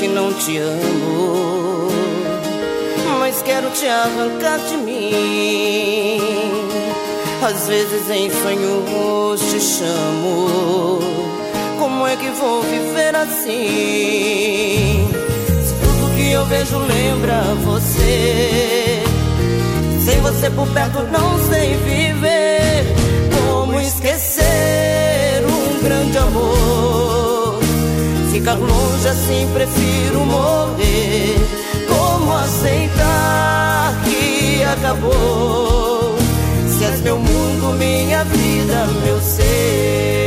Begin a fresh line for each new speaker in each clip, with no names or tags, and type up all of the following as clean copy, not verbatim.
que não te amo, mas quero te arrancar de mim. Às vezes em sonhos te chamo. Como é que vou viver assim? Se tudo que eu vejo lembra você, sem você por perto não sei viver. Como esquecer um grande amor? Ficar longe assim prefiro morrer. Como aceitar que acabou? Se és meu mundo, minha vida, meu ser.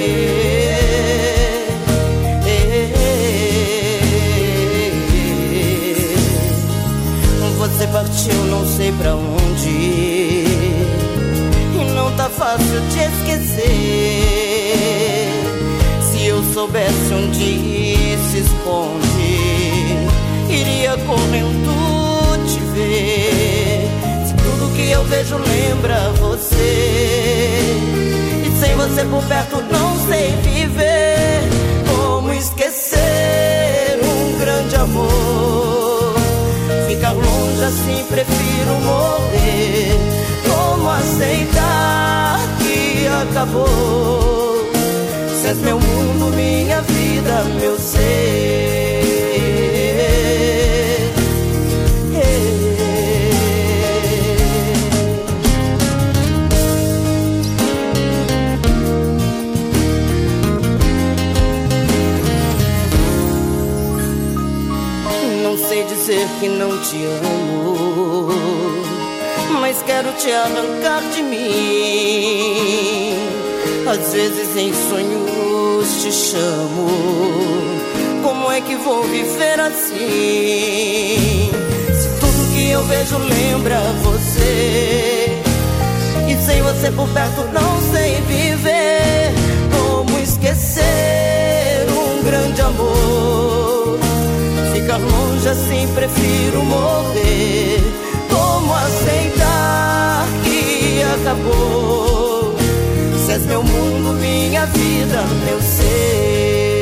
Você partiu, não sei pra onde, e não tá fácil de esquecer. Se eu soubesse onde se esconde, iria correndo te ver. Se tudo que eu vejo lembra você, e sem você por perto não sei viver. Como esquecer um grande amor? Ficar longe assim prefiro morrer. Como aceitar que acabou? Se és meu mundo, minha vida, meu ser. Não sei dizer que não te amo, mas quero te arrancar de mim. Às vezes em sonhos te chamo. Como é que vou viver assim? Se tudo que eu vejo lembra você, e sem você por perto não sei viver. Como esquecer um grande amor? Ficar longe assim prefiro morrer. Como aceitar que acabou? Se és meu mundo, minha vida, meu ser.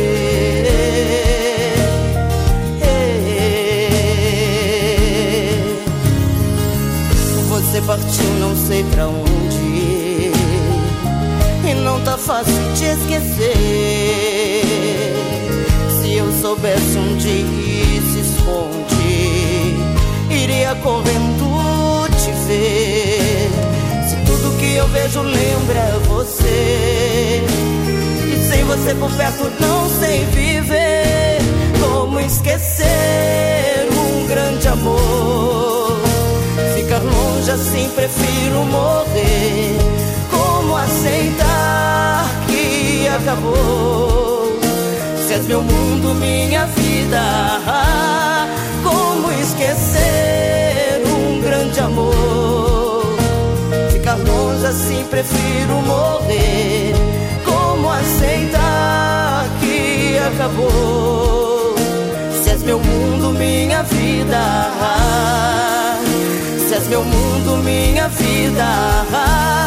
Você partiu, não sei pra onde, e não tá fácil de esquecer. Se eu soubesse onde se esconde, iria correndo te ver. Se tudo que eu vejo lembra você, e sem você por perto não sei viver. Como esquecer um grande amor? Ficar longe assim prefiro morrer. Como aceitar que acabou? Se és meu mundo, minha vida. Como esquecer um grande amor? Ficar longe assim prefiro morrer. Como aceitar que acabou? Se és meu mundo, minha vida. Se és meu mundo, minha vida.